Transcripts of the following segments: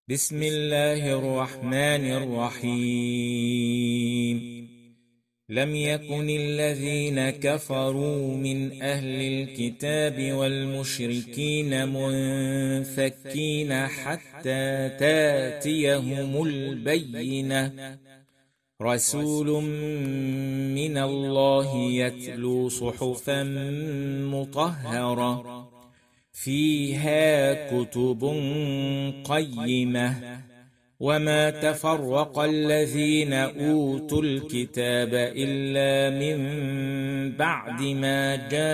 بسم الله الرحمن الرحيم. لم يكن الذين كفروا من أهل الكتاب والمشركين منفكين حتى تاتيهم البينة، رسول من الله يتلو صحفا مطهرة فيها كتب قيمة، وما تفرق الذين أوتوا الكتاب إلا من بعد ما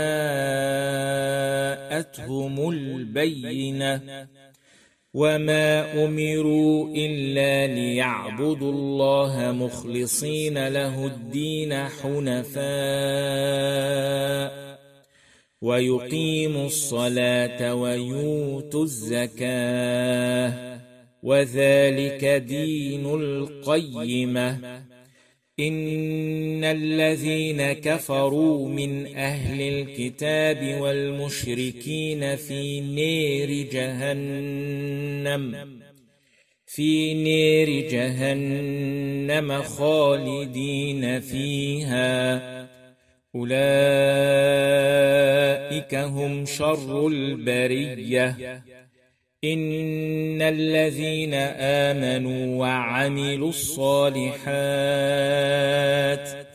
جاءتهم البينة، وما أمروا إلا ليعبدوا الله مخلصين له الدين حنفاء ويقيموا الصلاة ويؤتوا الزكاة، وذلك دين القيمة. إن الذين كفروا من أهل الكتاب والمشركين في نير جهنم خالدين فيها، أولئك هم شر البرية. إن الذين آمنوا وعملوا الصالحات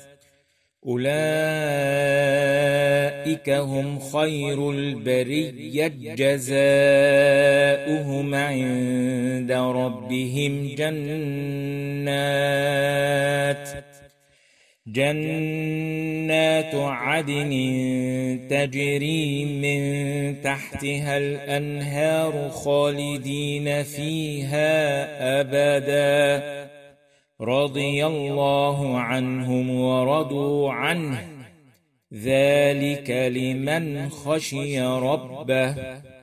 أولئك هم خير البرية، جزاؤهم عند ربهم جنات عدن تجري من تحتها الأنهار خالدين فيها أبدا، رضي الله عنهم ورضوا عنه، ذلك لمن خشي ربه.